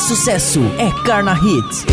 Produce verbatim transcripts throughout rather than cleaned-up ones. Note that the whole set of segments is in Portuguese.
sucesso é Carna Hits.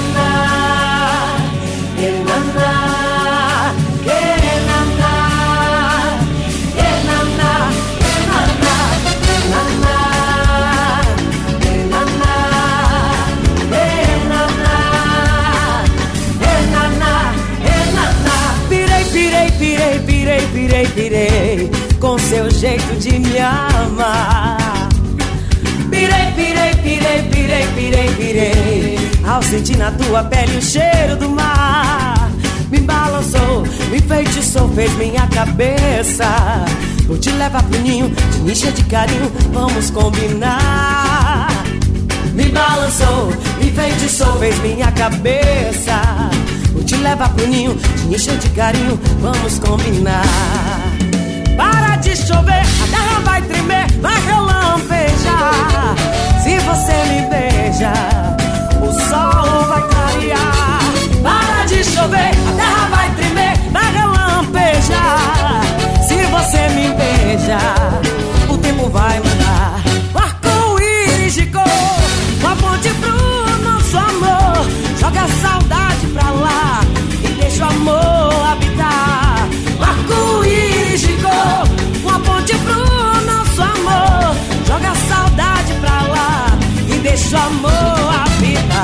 Pirei, pirei, pirei, pirei com seu jeito de me amar. Pirei, pirei, pirei, pirei, pirei, pirei ao sentir na tua pele o cheiro do mar. Me balançou, me enfeitiçou, fez minha cabeça. Vou te levar pro ninho, te me encher de carinho, vamos combinar. Me balançou, me enfeitiçou, fez minha cabeça. Vou te levar pro ninho, te encher de carinho, vamos combinar. Para de chover, a terra vai tremer, vai relampejar. Se você me beija, o sol vai clarear. Para de chover, a terra vai tremer, vai relampejar. Se você me beija, o tempo vai mudar. O arco-íris de cor, uma ponte pro nosso amor. Joga a saudade pra lá e deixa o amor habitar. O arco-íris de cor, uma ponte pro nosso amor. Joga a saudade pra lá e deixa o amor habitar.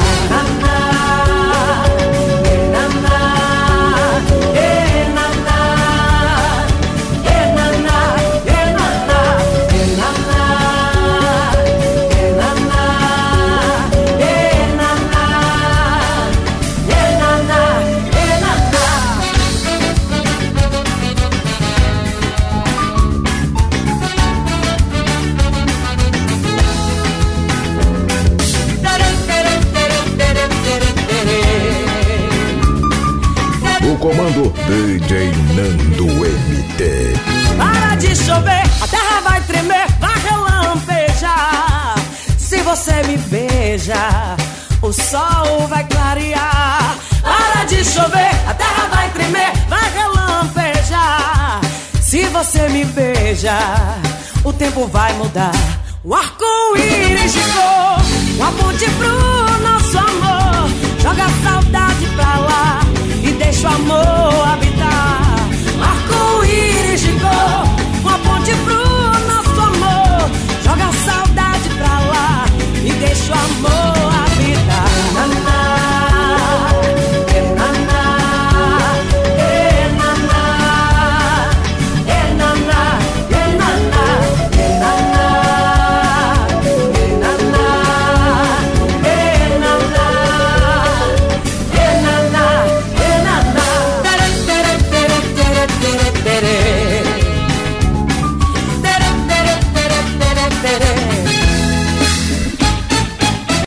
Comando D J Nando M T. Para de chover, a terra vai tremer, vai relampejar. Se você me beija, o sol vai clarear. Para de chover, a terra vai tremer, vai relampejar. Se você me beija, o tempo vai mudar. O arco-íris de cor, uma ponte pro nosso amor. Joga a saudade pra lá e deixa o amor